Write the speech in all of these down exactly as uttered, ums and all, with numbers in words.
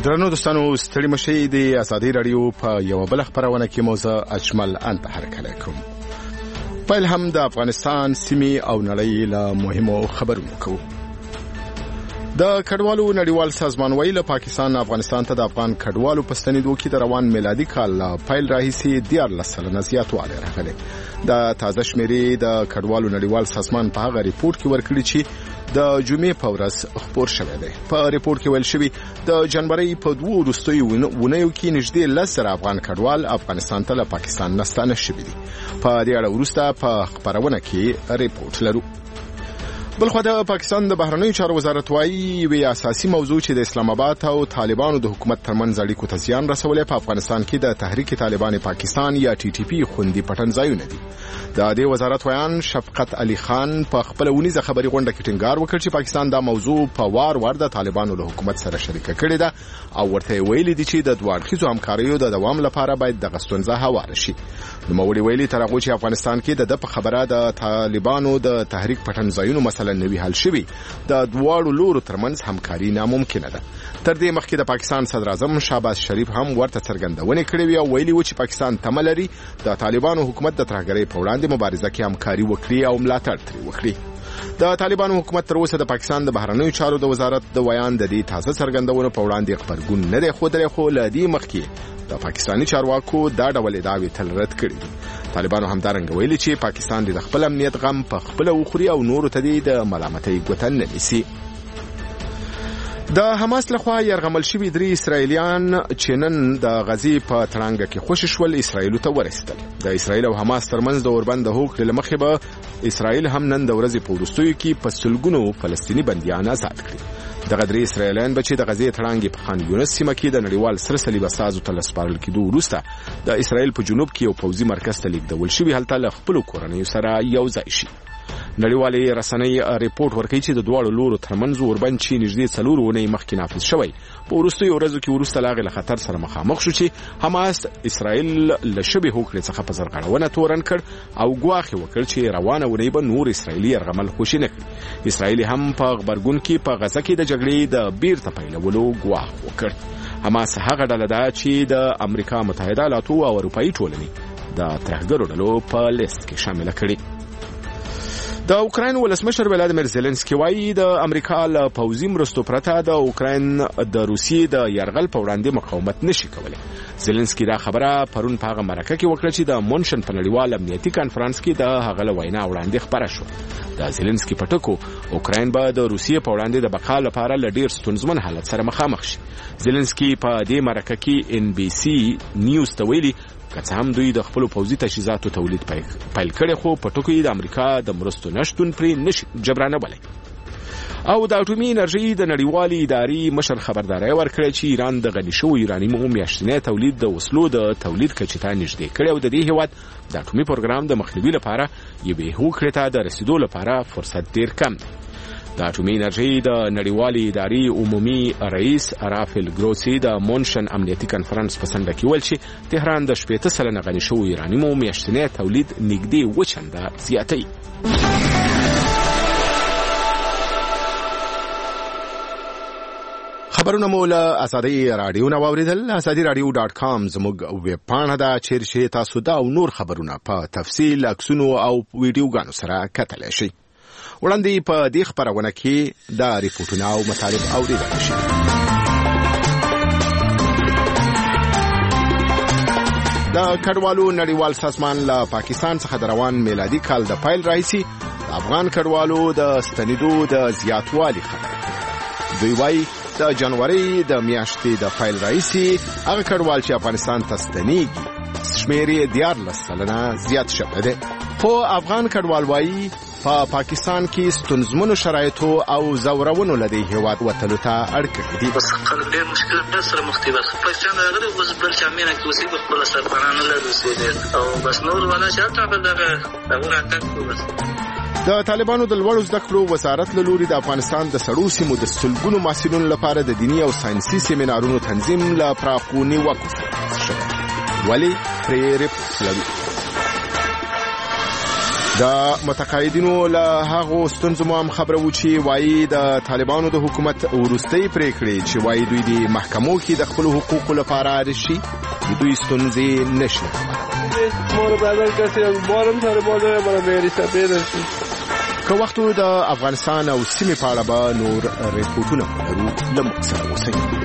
درنو دوستانو ستړي مشي د ازادي رادیو په یو بل خبرونه کې موضوع اجمل انت حرکت کوم. په هم د افغانستان سیمې او نړۍ له مهمو خبرونو کوو. د کډوالو نړیوال سازمان ویل پاکستان افغانستان ته د افغان کډوالو په ستنېدو کې د روان میلادي کال پیل راهیسي دیارلس سلنه زیاتوالی راغلی. د تازه شمیرې د کډوالو نړیوال سازمان په هغه ریپورت کې ورکړي چې د جمعې په ورځ خپور شوی دی. په ریپورت کې ویل شوی د جنوري په دوه وروستیو ونیو کې نږدې لس زره افغان کډوال افغانستان ته له پاکستان نستانه شوي دي. په دې اړه وروسته په خبرونه کې ریپورت لرو. بلخو د پاکستان د بهرنیو چارو وزارت وايي وی اساسي موضوع چې د اسلام آباد او طالبانو د حکومت ترمنځ اړیکو ته زیان رسولې په افغانستان کې د تحریک طالبان پاکستان یا ټي ټي پی خوندي پټن ځایونه دي. د دې وزارت ویان شفقت علي خان په خپل ونیزه خبري غونډه کې ټینګار وکړ چې پاکستان دا موضوع په وار وار د طالبانو له حکومت سره شریک کړي ده او ورته ویلي دي چې د دوه اړخیزو همکاریو د دوام لپاره باید د غستونځه هواره شي. نو موري ویلي تر هغه چې افغانستان کې د په خبره د طالبانو د تحریک پټن ځایونو مثلا نوي حل شوی د دواړو لورو ترمنځ همکاري ناممکنه ده. تر دې مخکې د پاکستان صدر اعظم شهباز شریف هم ورته څرګندونه کړې وی او ویلي و چې پاکستان تمه لري د طالبانو حکومت د ترهګرۍ په وړاندې مبارزه کې همکاري وکړي او ملاتړ ترې وکړي. د طالبانو حکومت تر اوسه د پاکستان د بهرنیو چارو د وزارت د ویان د دې تازه څرګندونو په وړاندې خبرګون نه دی ښودلی، خو له دې مخکې د پاکستاني چارواکو دا ډول ادعاوې تل رد کړي دي. طالبانو همدارنګه ویلي چې پاکستان د خپل امنیت غم په خپله وخوري او نورو ته د ملامتۍ ګوته نه نیسي. د حماس لخوا یرغمل شوي درې اسرائیلیان چې نن د غزې په تړانګه کې خوشي شول اسرائیلو ته ورسېدل. د اسرائیل او حماس ترمنځ د اوربند د هوکړې له مخې به اسرائیل هم نن د ورځې په وروستیو کې په سلګونو فلسطیني بندیان آزاد کړي. دغه درې اسرائیلیان به چې د غزې تړانګې په خان یونس سیمه کې د نړیوال سره صلیبه سازو ته لسپارل کېدو وروسته د اسرائیل په جنوب کې یو پوځي مرکز ته لیږدول شوي هلته له خپلو کورنیو سره یو ځای شي. نړیوالې رسنۍ ریپورت ورکوي چې د دواړو لورو ترمنځ اوربند چې نږدې څلور اونۍ مخکې نافذ شوی په وروستیو ورځو کې وروسته له هغې له خطر سره مخامخ شو چې حماس اسرائیل له شبې هوکړې څخه په زرغړونه تورن کړ او ګواښ یې وکړ چې روانه اونۍ به نور اسرائیلي یرغمل خوشي نه کړي. اسرائیل هم په غبرګون کې په غزه کې د جګړې د بیرته پیلولو ګواښ وکړ. حماس هغه ډله ده چې د امریکا متحده ایالاتو او اروپایي ټولنې د ترهګرو ډلو په لیست کې شامله کړي. د اوکراین ولسمشر ولادیمیر زيلنسکي وایي د امریکا له پوځي مرستو پرته د اوکراین د روسیې د یرغل په وړاندې مقاومت نشي کولی. زيلنسکي دا خبره پرون په هغه مرکه کې وکړه چې د مونشن په نړیوال امنیتي کانفرنس کې د هغه له وینا وړاندې خبره شوه. د زيلنسکي په ټکو اوکراین به د روسیې په وړاندې د بقا لپاره له ډېر ستونزمن حالت سره مخامخ شي. زيلنسکي په دې مرکه کې ان بي سي نیوز ته ویلي که څه هم دوی د خپلو پوځي تجهیزاتو تولید پیل کړی خو په ټکو یې د امریکا د مرستو نشتون پرې نشي جبرانولی. او د اټومي انرژۍ د نړیوالې ادارې مشر خبرداری ورکړی چې ایران د غني شویو یورانیمو میاشتنی تولید د وسلو د تولید کچې ته نږدې کړی او د دې هیواد د اټومي پروګرام د مخنیوي لپاره یوې هوکړې ته د رسیدو لپاره فرصت ډېر کم دی. د اټومي انرژۍ د نړیوالې ادارې عمومي رئیس رافیل ګروسی د مونشن امنیتي کانفرنس په څنډه کې ویل چې تهران د شپېته سلنه غني شویو یورانیمو میاشتنی تولید نږدې اووه چنده زیاتوي. خبرونه مو له ازادي رادیو نه واوریدل. ازادي رادیو ډاټ کام زموږ ویب پاڼه ده چیرې تاسو دا او نور خبرونه په تفصیل عکسونو او ویډیوګانو سره کتلی شئ. وړاندې په دې خبرونه کې دا ریپورتونه او مطالب اوریدل شي. د کډوالو نړیوال سازمان له پاکستان څخه د روان میلادي کال د پیل راهیسي د افغان کډوالو د ستنېدو د زیاتوالي خبره کوي. دوی وایي د جنوري د میاشتې د پیل راهیسي هغه کډوال چې افغانستان ته ستنېږي شمېر یې دیارلس سلنه زیات شوی دی. خو افغان کډوال وایي په پا پاکستان کې ستونزمنو شرایطو او زورونو لدی هیواد وتلو ته اړ کړي دي. بس خلک ډېر مشکلات سره مخ دي. بس پاکستان راغلی اوس بل چامینه کې اوسې په خپل سرپرانه لري اوسې او بس نور ولا شاته بل دغه دغه تاسو بس د طالبانو د لوړو زده کړو وزارت له لوري د افغانستان د سړو سیمو د سلګونو محصلینو لپاره د دیني او ساينسي سیمینارونو تنظیم له پراخو نیوکو سره شوی. ولی پرې ریپورت لري. د متقاعدینو له هغو ستونزو مو هم خبره و چې وایي د طالبانو د حکومت وروستۍ پریکړې چې وایي دوی د محکمو کې د خپل حقوقو لپاره راشي د دوی ستونزې نشي مورو بدل کسی بارم سر بالا برای بیاری سپیر رسی که وختو د افغانستان او سیمې په اړه به نور ریپورټونه لرو له موږ سره اوسئ.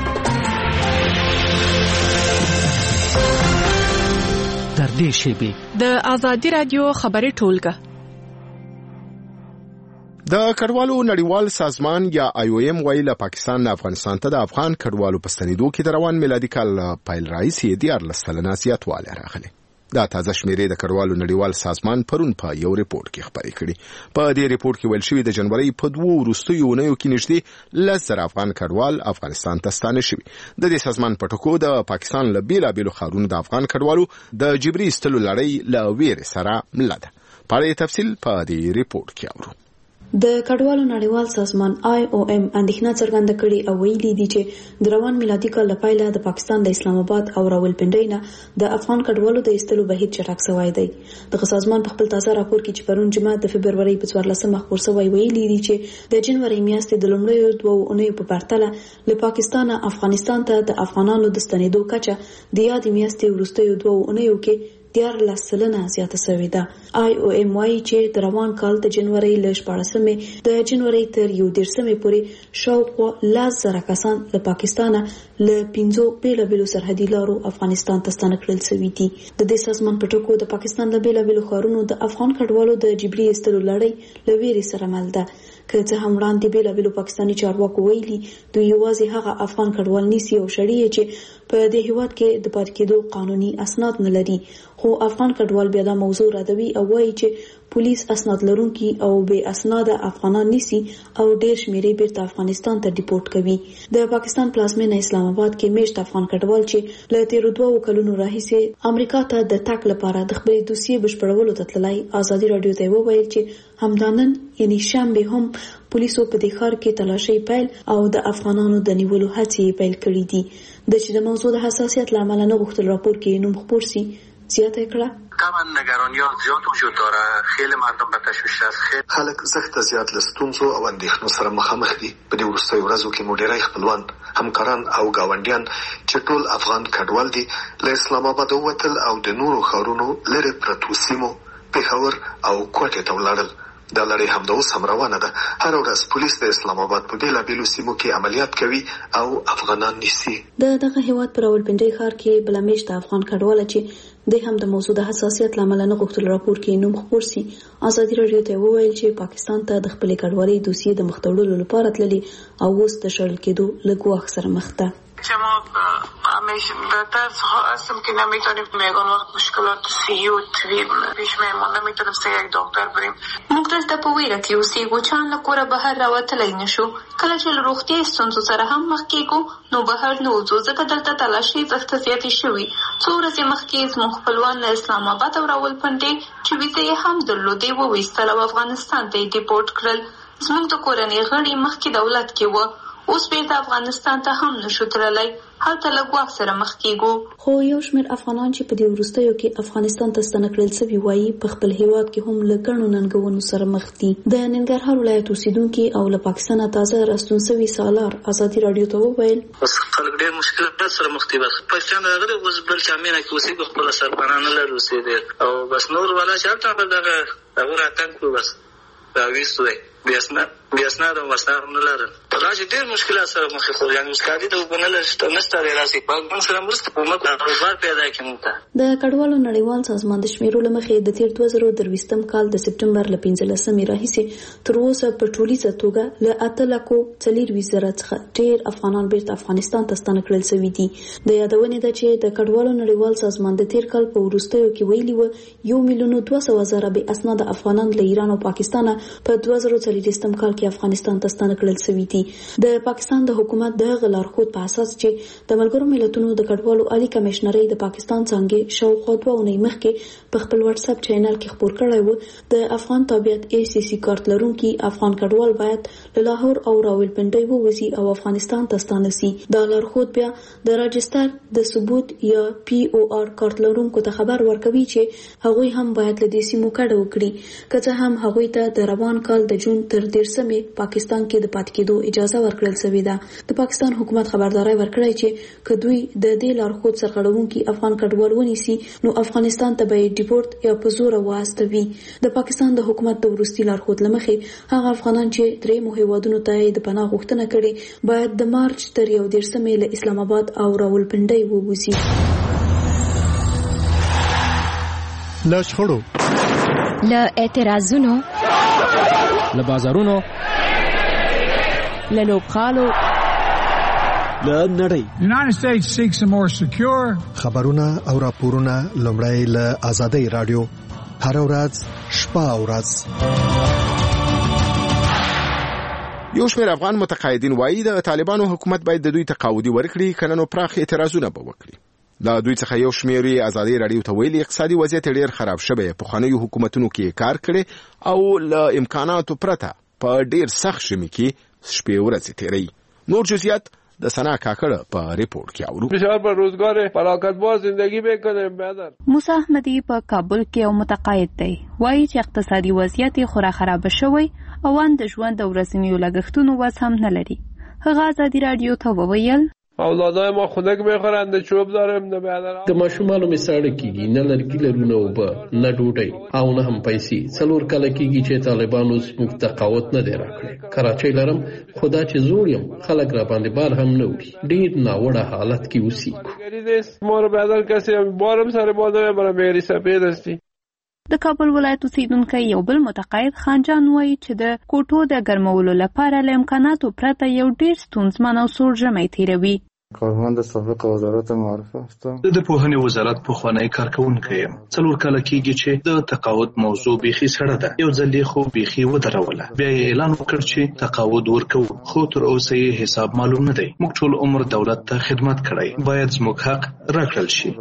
در دې شیبې د آزادي رادیو خبري ټولګه د کډوالو نړیوال سازمان یا آی او ایم ویل پاکستان نه افغانستان ته د افغان کډوالو په ستنېدو کې د روان میلادي کال پیل راځي دیارلس سلنه زیاتوالی راغلی. دا تازه شمیرې د کډوالو نړیوال سازمان پرون په یو ریپورت کې خبرې کړي. په دې ریپورت کې ویل شوی د جنوري په دوه وروستیو اونیو کې نږدې لس زره افغان کډوال افغانستان ته ستانه شوي. د دې سازمان په ټکو د پاکستان له بیلابیلو ښارونو د افغان کډوالو د جبري ایستلو لړۍ له ویرې سره مله ده. په اړه تفصیل په دې ریپورت کې اورو. د کډوالو نړیوال سازمان آی او ایم اندېښنه څرګنده کړې او ویلي دي چې د روان میلادي کال لپاره د پاکستان د اسلام آباد او راولپنډۍ نه د افغان کډوالو د ایستلو بهیر چټک شوی دی. د سازمان په خپل تازه راپور کې چې پرون جمعه د فبرवरी په څوارلسمه خپور شوی ویلي دي چې د جنوري میاشتې د لومړیو دوه اونیو په پرتله له پاکستان افغانستان ته د افغانانو د ستنېدو کچه د یادې میاشتې وروستیو دوه اونیو کې دیارلس سلنه زیاته شوې ده. آی او ایم وايي چې د روان کال د جنوري له شپاړسمې د جنوري تر یو دېرشمې پورې شاوخوا لس زره کسان له پاکستان له پنځو بیلابیلو سرحدي لارو افغانستان ته ستانه کړل شوي دي. د دې سازمان په ټکو د پاکستان له بیلابیلو ښارونو د افغان کډوالو د جبري ایستلو لړۍ له ویرې سره مل ده. که څه هم وړاندې بیلابیلو پاکستاني چارواکو ویلي دوی یوازې هغه افغان کډوال نیسي او شړي چې په دې هیواد کې د پاتې کېدو قانوني اسناد نه لري، خو افغان کډوال بیا دا موضوع ردوي او وایي چې پولیس اسناد لرونکي او بې اسناده افغانان نیسي او ډېر شمیرې بیرته افغانستان ته ډیپورټ کوي. د پاکستان پلازمینه اسلام آباد کې میشت افغان کډوال چې له تیرو دوه کلونو راهیسې امریکا ته د تګ لپاره د خپلې دوسیې بشپړولو ته تللی ازادي رادیو ته وویل چې همدانن یعنی شنبه هم پولیسو په دې ښار کې تلاشي پیل او د افغانانو د نیولو هڅې پیل کړې دي. د چې د موضوع د حساسیت له امله نه غوښتل راپور کې نوم خپور شي زیاته کړه. طبعا نگرانیات زیاد وجود داره، خیلی مردم به تشویش است، خیلی خلک سخت زیات لستونزو او اندېښنو سره مخامخ دي. په دې وروستیو ورځو کې مو ډېری خپلوان همکاران او گاونډیان چې ټول افغان کډوال دي له اسلام آباد ووتل او د نورو ښارونو لرې پرتو سیمو پېښور او کوټې ته ولاړل. دا لړۍ همدا اوس هم روانه ده. هر ورځ پولیس د اسلام آباد په بیلابیلو سیمو کې عملیات کوي او افغانان نیسي. د دغه هیواد پر راولپنډۍ ښار کې بله میاشت افغان کډواله چې د هم د موضوع د حساسیت له امله نه غوښتل راپور کې نوم خپور شي ازادي رادیو ته وویل چې پاکستان ته د خپلې کډوالۍ دوسیې د مخ ته وړلو لپاره تللي او اوس د شړل کېدو له ګواښ سره مخ ده. شما همیشه بهتر هستم که نمیتونیم میگن وقت مشکلات صحی و طبیب پیش میمون، نمیتونیم سه یک دکتر بریم. موږ دلته په ویره کې اوسېږو، چا له کوره بهر راوتلی نه شو. کله چې له روغتیایي ستونزو سره هم مخ کېږو نو بهر نه وځو، ځکه دلته تلاشۍ سخته زیاتې شوي. څو ورځې مخکې زموږ خپلوان له اسلام آباد او راولپنډۍ چې ویزه یې هم درلودې وویستل او افغانستان ته یې ډیپورټ کړل. زموږ د کورنۍ غړي مخکې دولت کې وه، اوس بیرته افغانستان ته هم نشو تللی، هلته له ګواښ سره مخ کېږو. خو یو شمېر افغانان چې په دې وروستیو کې افغانستان ته ستانه کړل شوي وایي په خپل هیواد کې هم له ګڼو ننګونو سره مخ دي. د ننګرهار ولایت اوسېدونکي او له پاکستانه تازه راستون شوي سالار ازادي رادیو ته وویل اوس خلک ډېر مشکلات سره مخ دي. بس پاکستان راغلی اوس بل چامینه کې اوسېږو، خپله سرپناه نه لرو اوسېدل او بس نور والا چې هلته به دغه هغه راتګ کړو بس راویستو دی بې اسناد او مسار نه لرل. راشي ډېر مشکلات سره مخ خو یعنې مسکادي د اوبه نه لري نشته دی راسي پاکستان سره مرسته حکومت کاروبار پیدا کړي موږ ته. د کډوالو نړیوال سازمان د شمیرو له مخې د تیر دوه زره درویشتم کال د سپټمبر له پنځلسمې راهیسې تر اوسه په ټولیزه توګه له اته لکو څلېرویشت زره څخه ډېر افغانان بیرته افغانستان ته ستانه کړل شوي دي. د یادونې ده چې د کډوالو نړیوال سازمان د تیر کال په وروستیو کې ویلي وه یو میلیون دوه سوه زره بې اسناده افغانان له ایران او پاکستانه په دوه زره څلېرویشتم کال کې افغانستان ته ستانه کړل شوي دي. د پاکستان د حکومت د غلارخود په اساس چې د ملګرو ملتونو د کډوالو عالی کمشنري د پاکستان څنګه شاوخوا دوه اونۍ مخکې په خپل واتس اپ چینل کې خبر کړی و د افغان تابعیت ای سی سی کارت لرونکي افغان کډوال باید له لاهور او راولپنډي ووزي او افغانستان ته ستانه شي. د لارښود بیا د راجستر د ثبوت یا پی او آر کارت لرونکو ته خبر ورکوي چې هغوی هم باید له دې سیمو کډه وکړي که څه هم هغوی ته د روان کال د جون تر دیرشمې پاکستان کې د پاتې کېدو اجازه ورکړل شوې ده. د پاکستان حکومت خبرداري ورکړی چې که دوی د دې لارښود سرغړونکي افغان کډوال ونیسي نو افغانستان ته به ډیپورت یا په زور واستوي. د پاکستان د حکومت د وروستي لارښود لمخې هغه افغانان چې درې هیوادونو ته د پناه غوښتنه کړې باید د مارچ تر یو دیرشمې له اسلام آباد او راولپنډي ووزي. له شخړو، له اعتراضونو، له بازارونو، له لوبخالو، له نړۍ United States seeks a more secure خبرونه او راپورونه لومړی له آزادۍ رادیو هر ورځ شپه او ورځ. یو شمېر افغان متقاعدین وایي د طالبانو حکومت باید د دوی تقاعدي ورکړي کنه نو پراخ اعتراضونه به وکړي. دا دوی څخه یو شمېر آزادۍ رادیو ته ویلي اقتصادي وضعیت ډېر خراب شوی، په خوانیو حکومتونو کې کار کړي او له امکاناتو پرته په ډېر سخت ژمي کې شپې ورځې تیروي. نور جزئیات د سنا کاکړه په ریپورت کې اورو. بسیار پر روزگار فراغتبار زندگی میکنه. بدر موسی احمدی په کابل کې یو متقاعد دی، وایي چې اقتصادي وضعیت خورا خراب شوی او ان د ژوند د ورځنیو لګښتونو وس هم نه لري. هغه آزادي رادیو ته وویل اولادای ما خنک میخورند، چوب دارم، نه بدر د ماشومانو می ساړه کیږي، نه لرګي لرونه او به نه ډوډۍ او نه هم پیسې. څلور کاله کیږي چې طالبانو زموږ تقاعد نه دی راکړی. کراچۍ لرم، خدا چې زوړ یم، خلک را باندې بار هم نه وړي. ډېر ناوړه حالت کې اوسېږو. ما رو بدل کسی بارم سر بالا برای میری سپید استی. د کابل ولایت اوسیدونکی یو بل متقاعد خانجان وایي چې د کوټو د ګرمولو لپاره له امکاناتو پرته یو ډېر ستونزمن او سوړ ژمی تیروي. کارمند سابق وزارت معارف هستم. د پوهنې وزارت پخوانی کارکونکی یم. څلور کاله کېږي چې د تقاعد موضوع بیخي سړه ده. یو ځل یې خو بیخي ودروله، بیا یې اعلان وکړ چې تقاعد ورکوو، خو تر اوسه یې حساب معلوم نه دی. موږ ټول عمر دولت ته خدمت کړی، باید زموږ حق راکړل شي.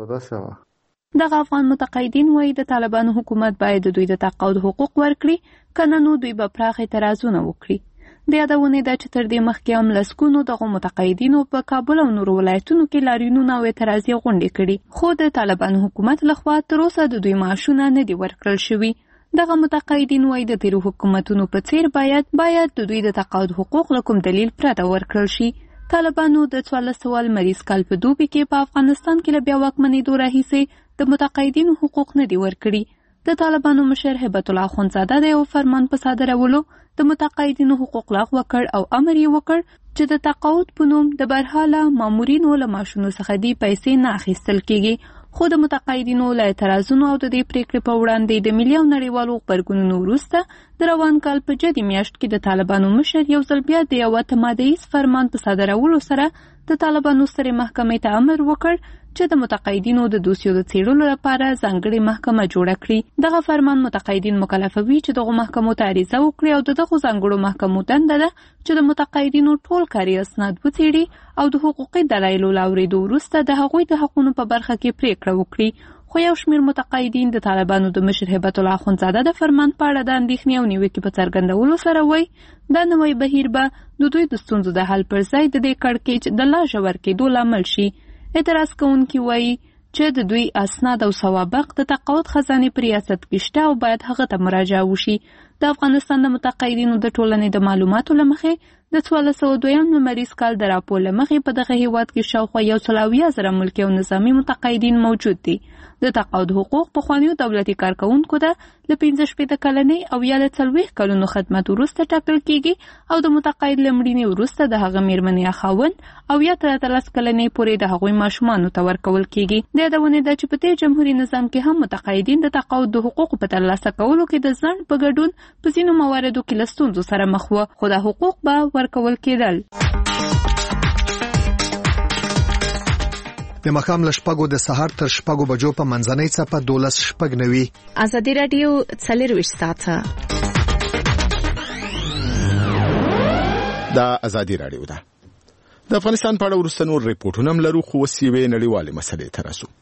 دغه افغان متقاعدین وایي د طالبانو حکومت باید د دوی د تقاعد حقوق ورکړي، کنه نو دوی به پراخ اعتراضونه وکړي. د یادونې ده چې تر دې مخکې هم لسګونو دغه متقاعدینو په کابل او نورو ولایتونو کې لاریونونه او اعتراضي غونډې کړي، خو د طالبانو حکومت لخوا تر اوسه د دوی معاشونه نه دي ورکړل شوي. دغه متقاعدین وایي د تیرو حکومتونو په څیر باید باید د دوی د تقاعد حقوق له کوم دلیل پرته ورکړل شي. طالبانو د څوارلس سوه لمریز کال په دوبي کې په افغانستان کې له بیا واکمنېدو راهیسې د متقاعدینو حقوق نه دي ورکړي. د طالبانو مشر هبت الله اخندزاده د یو فرمان په صادرولو د متقاعدینو حقوق لغوه کړ او امر یې وکړ چې د تقاعد په نوم د برحاله مامورینو له معاشونو څخه دې پیسې نه اخیستل کیږي. خو د متقاعدینو له اعتراضونو او د دې پریکړې په وړاندې د ملي او نړیوالو غبرګونونو وروسته د روان کال په جدي میاشت کې د طالبانو مشر یو ځل بیا د یوه تمادیز فرمان په صادرولو سره د طالبانو سترې محکمې ته امر وکړ چې د متقاعدینو د دوسیو د څېړلو لپاره ځانګړې محکمه جوړه کړي. دغه فرمان متقاعدین مکلفوي چې دغو محکمو ته عریضه وکړي او د دغو ځانګړو محکمو دنده ده چې د متقاعدینو ټول کاري اسناد وڅېړي او د حقوقي دلایلو له اورېدو وروسته د هغوی د حقونو په برخه کې پریکړه وکړي. خو یو شمېر متقاعدین د طالبانو د مشر هبت الله اخندزاده د فرمان په اړه د اندېښنې او نیوکې په څرګندولو سره وایي دا نوی بهیر به د دوی د ستونزو د حل پر ځای د دې کړکېچ د لا ژور کېدو لامل شي. اعتراض کوونکي وایي چې د دوی اسناد او سوابق د تقاعد خزانې په ریاست کې شته او باید هغه ته مراجعه وشي. د افغانستان د متقاعدینو د ټولنې د معلوماتو له مخې د څوارلس سوه دویم لمریز کال د راپور له مخې په دغه هیواد کې شاوخوا یو سل اویا زره ملکي او نظامي متقاعدین موجود دي. د تقاعد حقوق پخوانیو دولتي کارکوونکو ته له پنځه شپېته کلنۍ او یا له څلوېښت کلونو خدمت وروسته ټاکل کیږي او د متقاعد له مړینې وروسته د هغه میرمنې یا خاوند او یا تر اتلس کلنۍ پورې د هغوی ماشومانو ته ورکول کیږي. د یادونې ده چې په دې جمهوري نظام کې هم متقاعدین د تقاعد د حقوقو په ترلاسه کولو کې د ځنډ په ګډون په ځینو مواردو کې له ستونزو سره مخ وه، خو دا حقوق به ورکول کېدل. د ماښام له شپږو د سهار تر شپږو بجو په منځنۍ څپه دولس شپږ نوي ازادي راډیو څلېرویشت ساعته د ازادي رادیو ده. د افغانستان په اړه وروسته نور ریپورټونه هم لرو، خو اوس یوې نړیوالې مسلې ته رسو.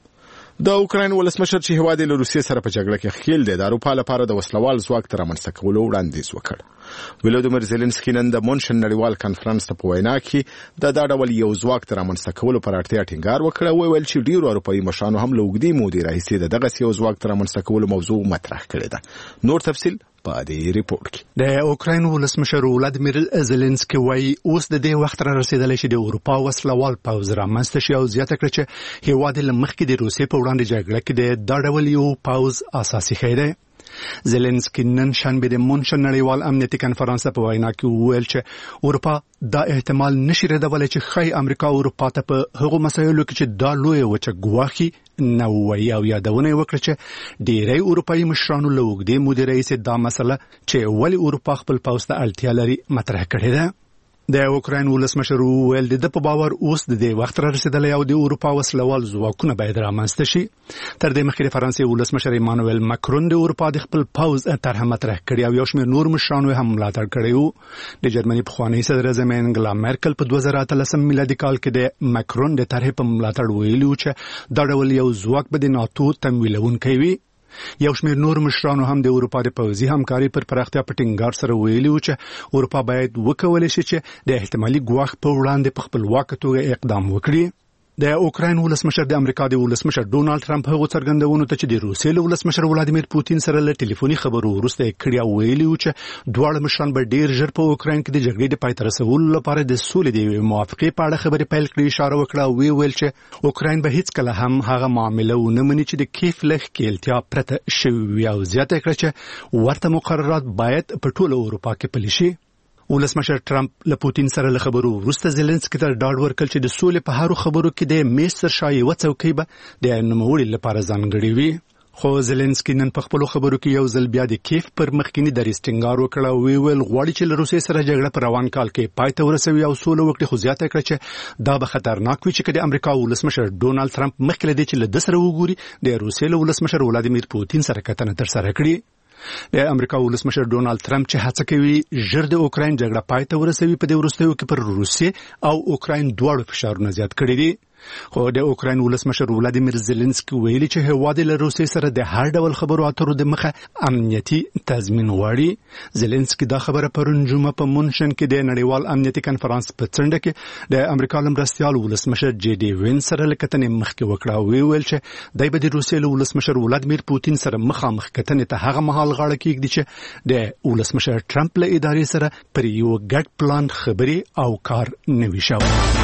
د اوکراین ولسمشر چې هیواد یې له روسیې سره په جګړه کې ښکیل دی، د اروپا لپاره د وسلوال ځواک ته رامنځته کولو وړاندیز وکړ. ولودیمیر زیلنسکي نن د مونشن نړیوال کنفرانس ته په وینا کې د دا ډول یو ځواک ته رامنځته کولو پر اړتیا ټینګار وکړ او ویل چې ډیرو اروپایي مشرانو هم له اوږدې مودې راهیسې د دغسې یو ځواک ته رامنځته کولو موضوع مطرح کړې ده. نور تفصیل په دې ریپورت کې. د اوکراین ولسمشر ولادیمیر زيلنسکي وايي اوس د دې وخت را رسیدلی چې د اروپا وسلوال پوځ رامنځته شي او زیاته کړي چې هیواد له مخکې د روسیې په وړاندې جګړه کې د دا ډول یو پوځ اساسي خیره. زيلنسکي نن شنبه د مونشن نړیوال امنیتي کنفرانس په وینا کې وویل چې اروپا دا احتمال نشي ردولی چې خی امریکا اروپا ته په هغو مسایلو کې چې دا لوی وچه ګواخي نو وی او یادونه وکړه چې ډیری اروپایي مشرانو له اوږدې مودې راهیسې دا مسله چې ولې اروپا خپل پوځ ته اړتیا لري مطرح کړې ده. د اوکراین ولسمشر وویل د په باور اوس د دې وخت را رسیدلی او د اروپا وسلوال ځواکونه باید رامنځته شي. تر دې مخکې د فرانسې ولسمشر ایمانوئل ماکرون د اروپا د خپل پوځ طرح مطرح کړې او یو شمېر نور مشرانو هم ملاتړ کړی و. د جرمني پخوانۍ صدر اعظم انګلا میرکل په دوه زره اتلسم میلادي کال کې د ماکرون د طرحې په ملاتړ ویلي و چې دا ډول یو ځواک به د ناتو تمویلونکی وي. یو شمېر نور مشرانو هم د اروپا د پوځي همکاري پر پراختیا په ټینګار سره ویلي و چې اروپا باید وکولی شي چې د احتمالي ګواښ په وړاندې په خپلواکه توګه اقدام وکړي. د اوکراین ولسمشر د امریکا د ولسمشر ډونالد ټرمپ هغو څرګندونو ته چې د روسیې له ولسمشر ولادیمیر پوتین سره له ټلیفوني خبرو وروسته یې کړي او ویلي و چې دواړه مشران به ډیر ژر په اوکراین کې د جګړې د پای ته رسولو لپاره د سولې د یوې موافقې په اړه خبرې پیل کړي. اشاره وکړه او ویل چې اوکراین به هیڅکله هم هغه معامله ونه مني چې د کیف له ښکیلتیا پرته شوې وي او زیاته کړه چې ورته مقررات باید په ټوله اروپا کې پلي شي. ولسمشر ټرمپ له پوتین سره له خبرو وروسته زيلنسکي ته ډاډ ورکړ چې د سولې په هرو خبرو کې د میز تر شا یوه څوکۍ به د نوموړي لپاره ځانګړې وي. خو زيلنسکي نن په خپلو خبرو کې یو ځل بیا د کیف پر مخکینی دریځ ټینګار وکړ او ویل غواړي چې له روسیې سره جګړه په روان کال کې پای ته ورسوي او سوله وکړي. خو زیاته کړه چې دا به خطرناک وي چې د امریکا ولسمشر ډونالد ټرمپ مخکې له دې چې له ده سره وګوري د روسیې له ولسمشر ولادیمیر پوتین سره کتنه ترسره کړي. د امریکا ولسمشر ډونالد ټرمپ چې هڅه کوي ژر د اوکراین جګړه پای ته ورسوي په دې وروستیو کې پر روسیې او اوکراین دواړو فشارونه زیات کړي دي. خو د اوکراین ولسمشر ولادیمیر زيلنسکي ویلي چې هیواد له روسیې سره د هر ډول خبرو اترو د مخه امنیتي تضمین غواړي. زيلنسکي دا خبره پرون جمعه په مونشن کې د نړیوال امنیتي کنفرانس په څنډه کې د امریکا مرستیال ولسمشر جی ډي وینس سره لکتنې مخکې وکړه او ویل چې دای به د روسیې له ولسمشر ولادیمیر پوتین سره مخامخ کتنې ته هغه مهال غاړه کېږدي چې د ولسمشر ټرمپ له ادارې سره پر یو ګډ پلان خبرې او کار نوي شوی.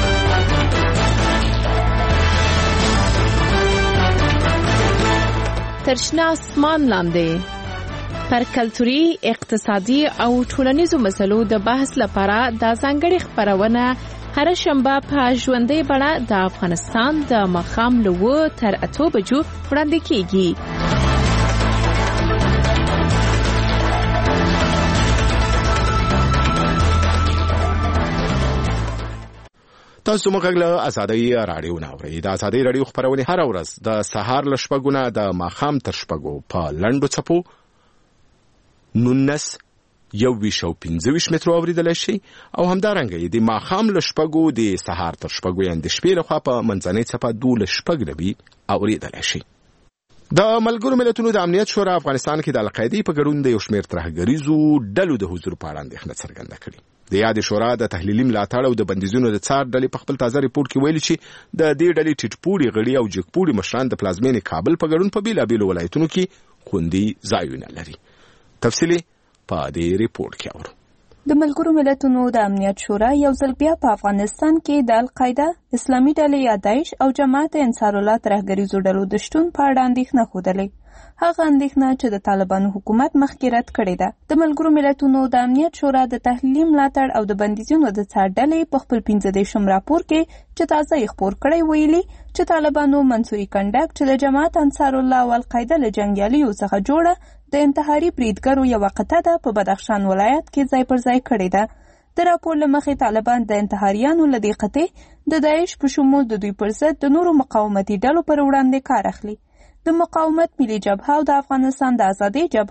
ترشنا اسمان لاندې پر کلتوري، اقتصادي او ټولنیزو مسلو د بحث لپاره د ځانګړي خبرونه هر شنبه په ژوندۍ بڼه د افغانستان د ماښام له اوه تر اتو بجو وړاندې کیږي. تاسو موږ له ازادي رادیو نه اورئ. د ازادي رادیو خبرونه هر ورځ د سهار له شپږو نه د ماښام تر شپږو په لنډو څپو نونس یو ویش او پنځه ویش مترو اوریدلی شي او همدارنګه د ماښام له شپږو د سهار تر شپږو یعنې د شپې لخوا په منځنۍ څپه دولس شپږ نوي اوریدلی شي. د ملګرو ملتونو د امنیت شورا افغانستان کې د القاعدې په ګډون د یو شمېر ترهګریزو ډلو د حضور په اړه اندېښنه څرګنده کړې. د یاد شورا د تحلیلي ملاتړ او د بندیزونو د څار ډلې په خپل تازه ریپورت کې ویلي چې د دې ډلې ټیټپوړي غړي او جګپوړي مشران د پلازمینې کابل په ګډون په بیلابیلو ولایتونو کې خوندي ځایونه لري. تفصیلي په دې ریپورت کې اورو. د ملګرو ملتونو د امنیت شورا یو ځل بیا په افغانستان کې د القاعده، اسلامي ډلې یا داعش او جماعت انصار الله ترهګریزو ډلو د شتون په اړه اندېښنه ښودلې. هغه اندېښنه چې د طالبانو حکومت مخکې رد کړې ده. د ملګرو ملتونو د امنیت شورا د تحلیلي ملاتړ او د بندیزونو د څار ډلې په خپل پنځه دېرشم راپور کې چې تازه یې خپور کړی ویلي چې طالبانو منصوري کنډک چې د جماعت انصار الله او القاعده له جنګیالیو څخه جوړه د انتحاري بریدګرو یوه قطعه ده په بدخشان ولایت کې ځای پر ځای کړې ده. د راپور له مخې طالبان د انتحاریانو له دې قطعې د داعش په شمول د دوی پر ضد د نورو مقاومتي ډلو پر وړاندې کار اخلي. د مقاومت ملي جبهه او د افغانستان د ازادۍ جبهه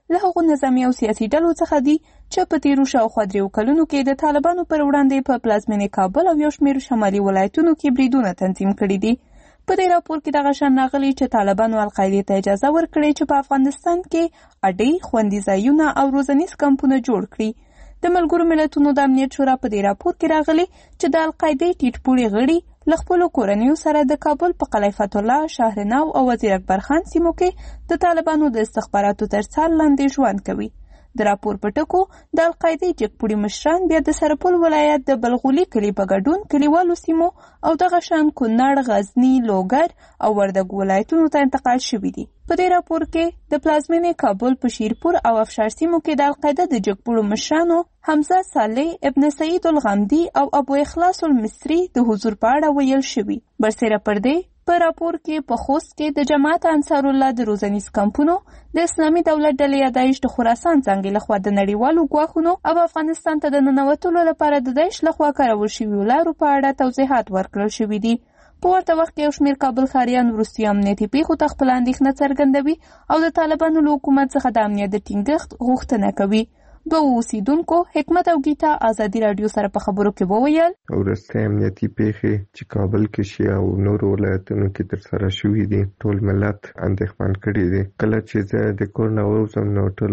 له هغو نظامي او سیاسي ډلو څخه دي چې په تیرو شاوخوا دریو کلونو کې د طالبانو پر وړاندې په پلازمینې کابل او یو شمېر شمالي ولایتونو کې بریدونه تنظیم کړي دي. په دې راپور کې دغه شان راغلي چې طالبانو القاعدې ته اجازه ورکړې چې په افغانستان کې اډې، خوندي ځایونه او روزنیز کمپونه جوړ کړي. د ملګرو ملتونو د امنیت شورا په دې راپور کې راغلي چې د القاعدې ټیټ پوړي غړي له خپلو کورنیو سره د کابل په قلعه فتح الله، شهرنو او وزیر اکبر خان سیمو کې د طالبانو د استخباراتو تر څار لاندې ژوند کوي. د راپور په ټکو د القاعدې جګپوړي مشران بیا د سرپل ولایت د بلغولي کلي په ګډون کلیوالو سیمو او دغه شان کونړ، غزني، لوګر او وردګ ولایتونو ته انتقال شوي دي. په دې راپور کې د پلازمینې کابل په شیرپور او افشار سیمو کې د القاعده د جګپوړو مشرانو حمزه صالح، ابن سعید الغامدي او ابو اخلاص المصری د حضور په اړه ویل شوي. برسېره پر دې په راپور کې په خوست کې د جماعت انصار الله د روزنیز کمپونو د اسلامي دولت ډلې یا داعش د خراسان څانګې لخوا د نړیوالو ګواښونو او افغانستان ته د ننوتلو لپاره د داعش لخوا کارول شویو لارو په اړه توضیحات ورکړل شوي دي. په ورته وخت کې یو شمېر کابل ښاریان وروستیو امنیتي پیښو ته خپله اندېښنه څرګندوي او د طالبانو له حکومت څخه د امنیت د ټینګښت غوښتنه کوي. دوه اوسیدونکو حکمت او گیتا ازادي راډیو سره په خبرو کې وویل ورسته امنیتي پیښې چې کابل کې شي او نورو ولایتونو کې ترسره شوي دي ټول ملت اندېښمن کړي دي. کله چې زه د کور نه ووځم نو ټول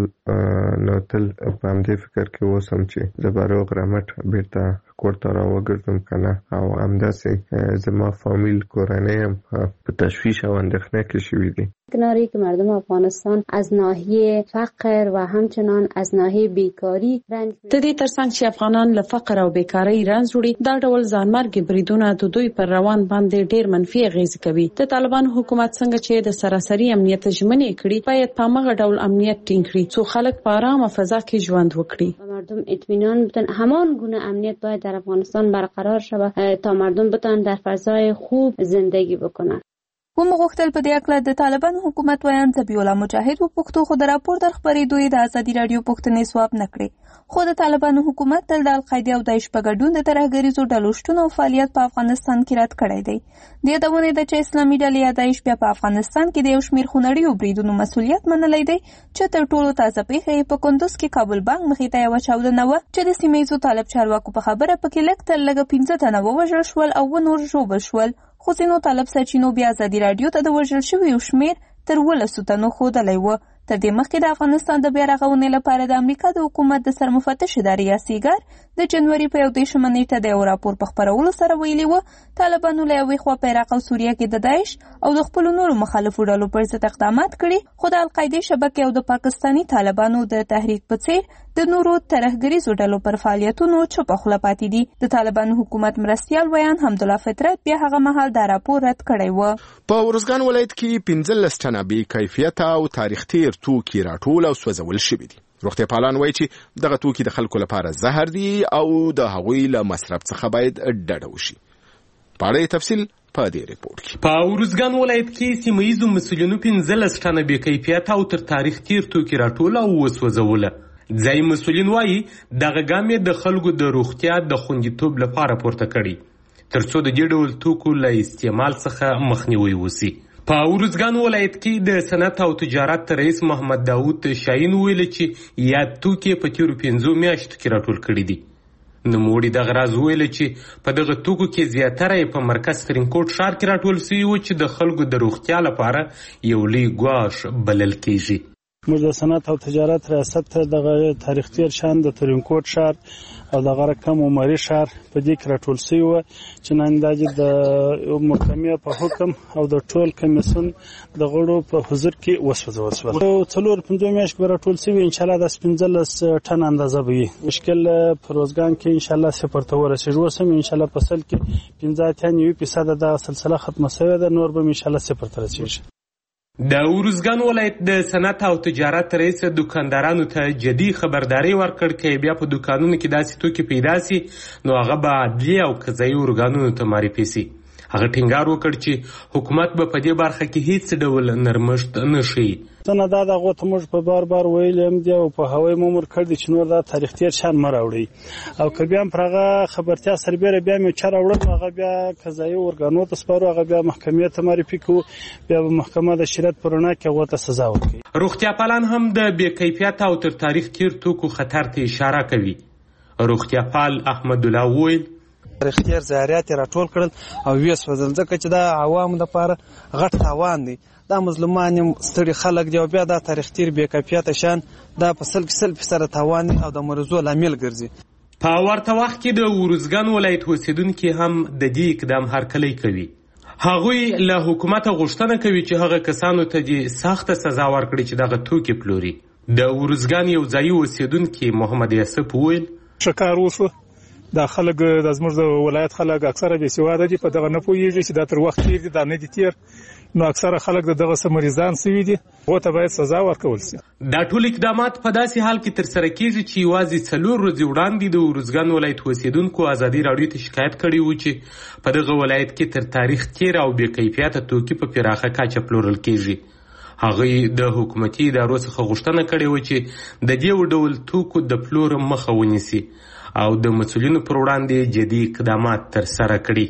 نو تل په همدې فکر کې اوسم چې زه به روغ رمټ بیرته کور ته راوګرځم که نه، او همداسې زما فامیل کورنۍ هم په تشویش او اندېښنه کې شوي دي. کناری که مردم افغانستان از ناحیه فقر و همچنان از ناحیه بیکاری رنج د دې ترڅنګ چې افغانان له فقر او بیکاری رنځ وړي، دا ډول ځانمرګي بریدونه د دوی پر روان باندې ډیر منفي اغیزې کوي. د طالبان حکومت څنګه چې د سراسري امنیت ژمنې کړي، باید په هغه ډول امنیت ټینګ کړي څو خلک په آرامه فضا کې ژوند وکړي. مردم اطمینان بتن همان گونه امنیت باید در افغانستان برقرار شود تا مردم بتن در فضای خوب زندگی بکنن. و مغوښتل په دې اړه د طالبانو حکومت ویان ذبیح الله مجاهد وپوښتو، خو د راپور در خپرېدو یې د ازادي راډیو پوښتنې ځواب نه کړې. خو د طالبانو حکومت تل د القاعدې او داعش په ګډون د ترهګریزو ډلو شتون او فعالیت په افغانستان کې رد کړی دی. د یادونې ده چې اسلامي ډلې یا داعش بیا په افغانستان کې د یو شمېر خونړیو بریدونو مسؤلیت منلی دی چې تر ټولو تازه پیښه یې په کندوز کې کابل بانک مخې ته یوه چاودنه وه چې د سیمه ییزو طالب چارواکو په خبره پکې لږ تر لږه پنځه تنه ووژل شول او اووه نور ژوبل شول. خو ځینو طالب سرچینو بیا ازادي راډیو ته د وژل شویو شمېر تر اوولسو تنو ښودلی و. تر دې مخکې د افغانستان د بیا رغونې لپاره د امریکا د حکومت د سرمفتش ادارې یا سیګار د جنوري په یو دېرشمه نیټه د یو راپور په خپرولو سره ویلي وه طالبانو له یوې خوا په عراق او سوریه کې د داعش او د خپلو نورو مخالفو ډلو پر ضد اقدامات کړي، خو د القاعدې شبکې او د پاکستاني طالبانو د تحریک په څېر د نورو ترهګریزو ډلو پر فعالیتونو چوپه خوله پاتې دي. د طالبانو حکومت مرستیال ویان حمدالله فطرت بیا هغه مهال دا راپور رد کړی و. په ارزګان ولایت کې پنځلس تنه بې کیفیته او تاریخ تیر توکي راټول او سوځول شوي دي. روغتیا پالان وایي چې دغه توکي د خلکو لپاره زهر دي او د هغوی له مصرف څخه باید ډډه وشي. په اړه تفصیل په دې ریپورت کې. په ارزګان ولایت کې سیمه ییزو مسؤلینو پنځلس تنه بې کیفیته او تر تاریخ تیر توکي راټول او وسوځوله. ځایي مسؤلین وایي دغه ګام یې د خلکو د روغتیا د خوندیتوب لپاره پورته کړي تر څو د دې ډول توکو له استعمال څخه مخنیوی وشي. په ارزګان ولایت کې د صنعت او تجارت رئیس محمد داوود شاهین ویل چې یاد توکي په تیرو پنځو میاشتو کې راټول کړي دي. نوموړي دغه راز ویل چې په دغه توکو کې زیاتره یې په مرکز ترینکوټ ښار کې راټول شوي وو چې د خلکو د روغتیا لپاره یو لوی ګواښ بلل کېږي. موږ د صنعت او تجارت ریاست ته دغه تاریخ تیر شان د ترینکوټ ښار او دغه رقم عمري ښار په دې کې راټول شوي وو چې نن دا د محکمې په حکم او د ټول کمیسیون د غړو په حضور کې وسوځول شول. څلور پنځه میاشتې به راټول شوي، انشاءالله داسې پنځلس ټن اندازه به وي. مشکل په روزګان کې انشاءالله صفر ته ورسېږي. اوس هم انشاءالله په سل کې پنځه اتیا نوي فیصده دغه سلسله ختمه شوې ده، نور به هم انشاءالله صفر ته رسېږي. د ارزګان ولایت د صنعت او تجارت رئیس دکاندارانو ته جدي خبرداري ورکړ چې بیا په دکانونو کې داسې توکي پیدا سي نو هغه به عدلي او قضایي ارګانونو ته معرفي سي. هغه ټینګار وکړ چې حکومت به په دې برخه کې هیڅ ډول نرمښت نه ښیي. څنګه دا دغه ته موږ په بار بار ویل هم دی او په هوایي مامور کړ دي چې نور دا تاریخ تیر شان مر راوړي او که بیا هم پرغه خبرتیا سربېره بیا مې چا راوړل هغه بیا قضایي ارګانو ته سپارو هغه بیا محکمې ته معرفي کوو بیا به محکمه د شریعت په رڼا کې هغو ته سزا ورکوي. روغتیا پالان هم د بې کیفیته او تر تاریخ تیر توکو خطر ته اشاره کوي. روغتیا پال احمد الله وویل تاریخ تیر ضایعات راټول کړل او ویې سوځل ځکه چې دا عوامو لپاره غټ تاوان دی. دا مظلومان ستړي خلک دی او بیا دا تاریخ تیر بې کیفیته شان دا په سل کې سل فیصده تاوان او د مرزو لامل ګرځي. په ورته وخت کې د ورزګان ولایت اوسیدونکي هم د دې اقدام هرکلی کوي. هغوی له حکومته غوښتنه کوي چې هغه کسانو ته دې سخته سزا ورکړي چې دغه توکي پلوري. د ورزګان یو ځایي اوسیدونکي محمد یوسف وویل ښه کار وشو. دا خلک د زموږ د ولایت خلک اکثره بې سواده دي په دغه نه پوهېږي چې دا تر وخت تیر دي دا نه دي تیر نو اکثره خلک د دغه څه مریضان سوي دي هغو ته باید سزا ورکول شي. دا ټول اقدامات په داسې حال کې ترسره کیږي چې یوازې څلور ورځې وړاندې د ورزګان ولایت اوسیدونکو ازادي راډیو ته شکایت کړی و چې په دغه ولایت کې تر تاریخ تیر او بې کیفیته توکي په پراخه کچه پلورل کیږي. هغوی د حکومتي ادارو څخه غوښتنه کړې وه چې د دې ډول توکو د پلور مخه ونیسي او د مسؤلینو پر وړاندې جدي اقدامات ترسره کړي.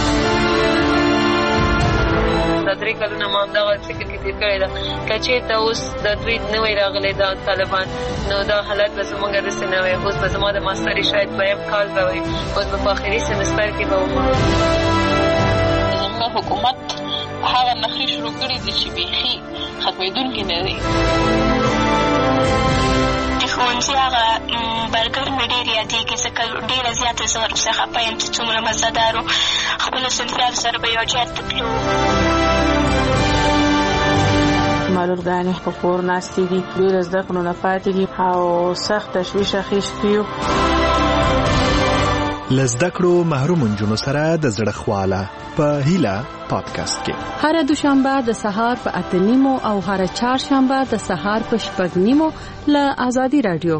دا درې کلونه ما همدغه فکر کې تېر کړی ده که چېرته اوس د دوی نوی راغلی دا طالبان نو دا حالت به زموږ داسې نه وی. اوس به زما د ماستري شاید دویم کال به وي اوس به په آخري سمستر کې به وم. زموږ حکومت هغه نخرې شروع کړي دي چې بیخي ختمېدونکي نه دي. ښوونځي هغه برګر مې ډېر یادېږي ځکه ډېره زیاته زه ورڅخه خفه یم چې څومره مزهدار و. خپلو صنفیانو سره به یو جهت ته تلو. زما لورګانې په کور ناستې دي ډېره زده کړو نه پاتې دي او سخت تشویش اخیستی یو. له زده کړو محروم نجونو سره د زړه خواله په هیله پادکاسټ کې هر دوشنبه د سهار په اته نیمو او هر چهارشنبه د سهار په شپږ نیمو له آزادي رادیو.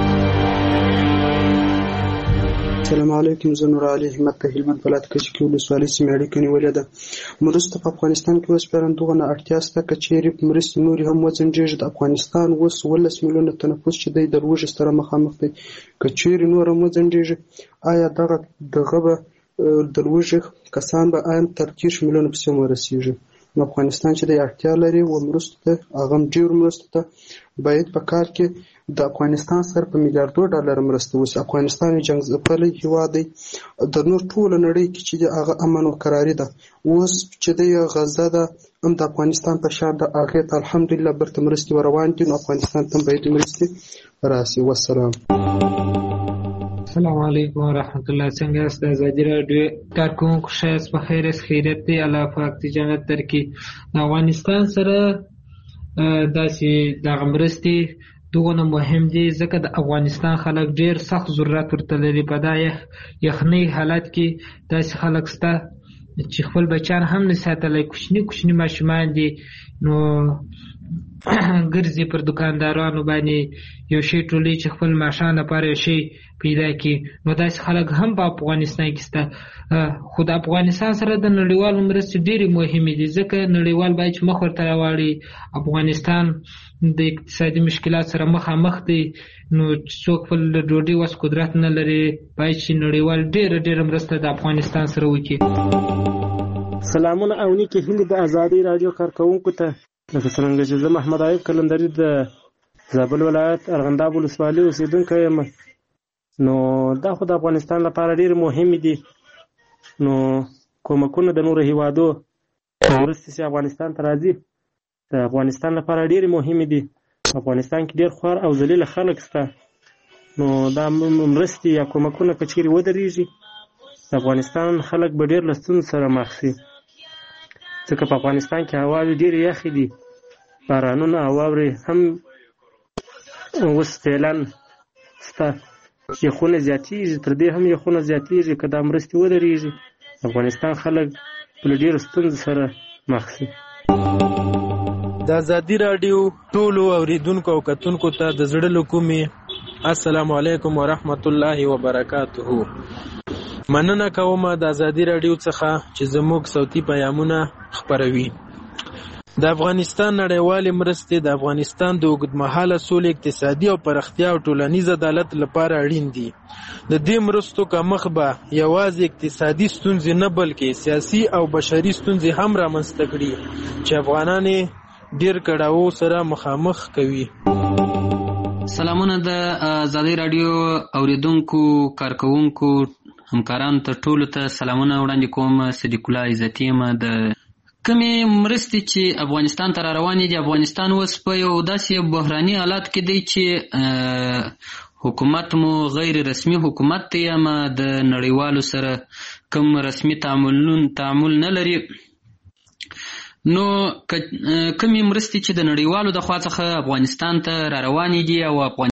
السلام علیکم. زه نور علي احمد په هلمند ولایت کې چې ولسوالۍ سیمې اړیکې نیولې ده. مرسته په افغانستان کې اوس پرندغه نه اړتیا شته که چیرې مرستې نورې هم وځنډېږي. د افغانستان اوس ولس میلیونه تنفس چې دی د لوږې سره مخامخ دی. که چیرې نور هم وځنډېږي آیا دغه دغه به د لوږې کسان به آن تر دېرش میلیونه پسې ورسېږي. نو افغانستان چې دی اړتیا لري و مرستو ته هغه هم ډېرو مرستو ته باید په کار کې د افغانستان سره په میلیاردو ډالر مرسته وشي. افغانستان یې جنګ ځپلی هېواد دی د نور ټوله نړۍ کې چې دی هغه امن و قراري ده. اوس چې دی غزه ده هم د افغانستان په شا ده هغې ته الحمدلله برته مرستې ور روان دي نو افغانستان ته باید مرستې راسي. والسلام. السلام علیکم ورحمت الله. څنګه یاست؟ د ازادي راډیو کارکوونکو ښه یاست؟ په خیر یاست؟ خیریت دی؟ الله پاک دې جنت درکړي. د افغانستان سره داسې دغه مرستې دغونه مهم دي ځکه د افغانستان خلک ډېر سخت ضرورت ورته لري. په دا یخنۍ حالت کې داسې خلک شته چې خپل بچیان هم نه ساتلی. کوچني کوچني ماشومان دي نو ګرځي پر دکاندارانو باندې یو شی ټولوي چې خپل معاشان لپاره یو شی پیدا کړي. نو داسې خلک هم په افغانستان کې شته. خو د افغانستان سره د نړیوالو مرستې ډېرې مهمې دي ځکه نړیوال باید چې مخ ورته راواړي. افغانستان د اقتصادي مشکلات سره مخامخ دی نو څوک خپل ډوډۍ وس قدرت نه لري باید چې نړیوال ډېره ډېره مرسته د افغانستان سره وکړي. سلامونه او نیکې هیلې د ازادي راډیو کارکوونکو ته. لکه څرنګه چې زه محمد عایب کلندري د زابل ولایت ارغنداب ولسوالۍ اوسېدونکی یم نو دا خو د افغانستان لپاره ډېر مهم دي. نو کومکونه د نورو هیوادو مرستې چې افغانستان ته راځي د افغانستان لپاره ډېر مهم دي. افغانستان کې ډېر خوار او ذلیل خلک شته نو دا مرستې یا کومکونه که چیرې ودرېږي د افغانستان خلک به ډېر له ستونزو سره مخ شي ځکه په افغانستان کې هواوې ډېرې یخې دي. بارانونه او واورې هم اوس فعلا شته. یخونه زیاتېږي تر دې هم یخونه زیاتېږي که دا مرستې ودرېږي افغانستان خلک په ډېرو ستونزو سره مخ شي. د ازادي راډیو ټولو اوریدونکو او کتونکو ته د زړه له کومې السلام علیکم ورحمت الله وبرکاته. مننه کوم د ازادي رادیو څخه چې زموږ صوتي پیغامونه خپروي. د افغانستان نړیوالې مرستې د افغانستان د اوږدمهاله سولې، اقتصادي او پراختیا او ټولنیز عدالت لپاره اړین دي. د دې مرستو کمښت به یوازې اقتصادي ستونزې نه بلکې سیاسي او بشري ستونزې هم رامنځته کړي چې افغانان ډېر کړاوو سره مخامخ کوي. سلامونه د ازادي رادیو اوریدونکو، کارکوونکو، همکارانو ته ټولو ته سلامونه وړاندې کوم. صدیق الله عزتي یم. د کمې مرستې چې افغانستان ته را روانې دي، افغانستان اوس په یو داسې بحراني حالات کې دی چې حکومت مو غیر رسمي حکومت دی، اما د نړیوالو سره کوم رسمي تعامل نه لري. نو کمې مرستې چې د نړیوالو د خوا څخه افغانستان ته را روانې دي او